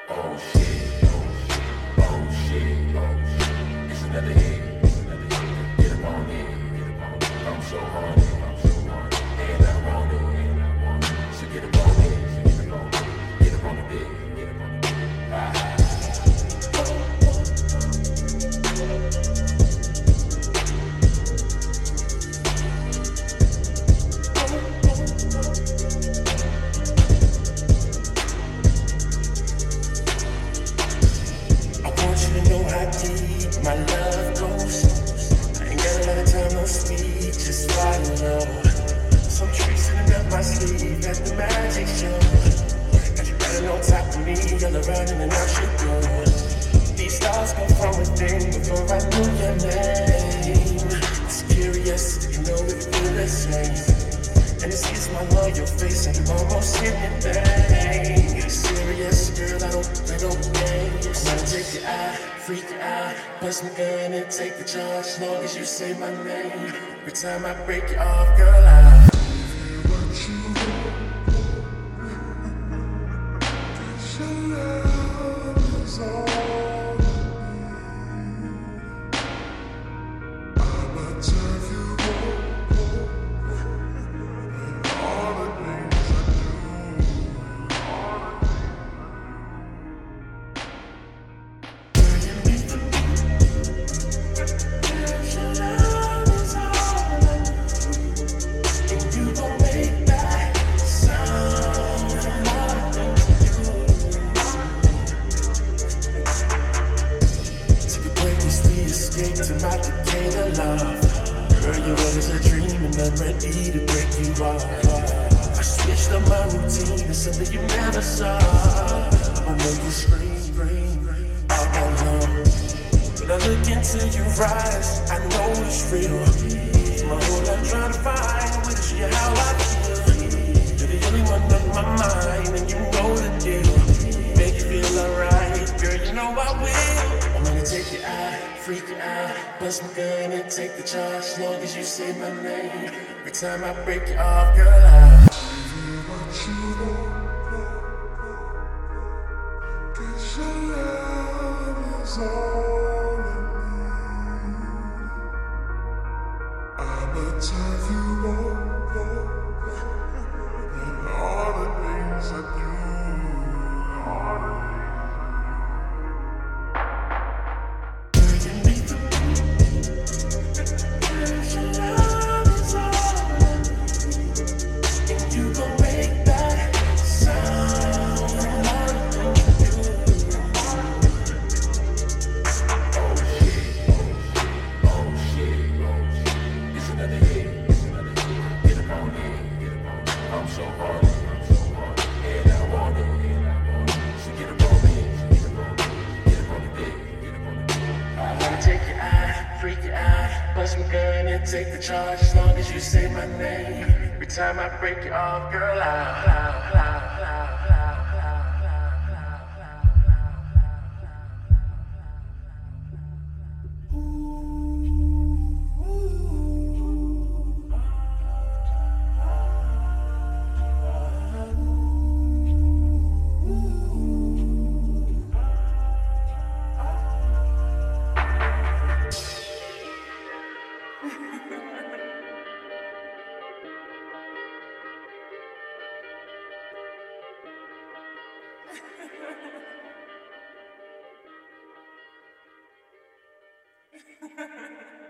Oh shit, oh shit, it's another hit. Get up on it. I'm so horny, and I want it. So get up on it, get up on the dick. Ah. My love goes. I ain't got a lot of time, no speed, just follow. Some tricks sitting up my sleeve at the magic show. Got you running on top of me, all around and out you go. These stars come from within before I knew your name. It's curious, you know we feel the same. And it's kiss my love, your face, and you almost hit me bang. Serious, girl, I don't game. I'm gonna take your eye, freak your eye, bust my gun and take the charge. As long as you say my name, every time I break you off, girl, I what you want. Your love is all I'ma turn you on. To my Decatur love. Girl, you always a dream and I'm ready to break you off. I switched up my routine to something you never saw. I'ma make you scream all night long. When I look into your eyes, I know it's real. My whole life trying to find with you how I feel. You're the only one on my mind and you know the deal. Make you feel alright, girl, you know I will. I'm gonna take your eye, freak your eye, bust my gun and take the charge. As long as you say my name, every time I break you off, girl, I'll give you what you want. 'Cause your love is all I need. I'ma turn you on, and all the things I do. Freak your eye, bust my gun and take the charge. As long as you say my name, every time I break you off, girl, Ha ha ha.